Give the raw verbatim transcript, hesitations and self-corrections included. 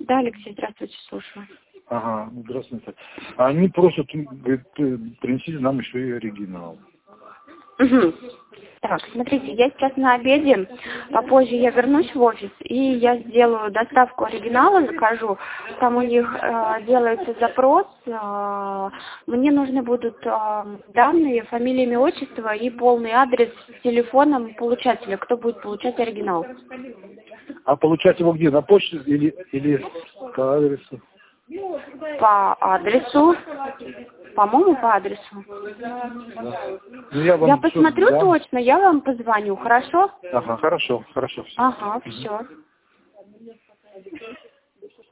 Да, Алексей, здравствуйте, слушаю. Ага, здравствуйте. Они просят, говорит, принесите нам еще и оригинал. Угу. Так, смотрите, я сейчас на обеде, попозже я вернусь в офис, и я сделаю доставку оригинала, закажу. Там у них э, делается запрос, э, мне нужны будут э, данные, фамилия, имя, отчество и полный адрес с телефоном получателя, кто будет получать оригинал. А получать его где, на почте или, или по адресу? По адресу, по-моему, по адресу. Да. Ну, я вам Я посмотрю все, точно, я вам позвоню, хорошо? Ага, хорошо, хорошо. Ага, все.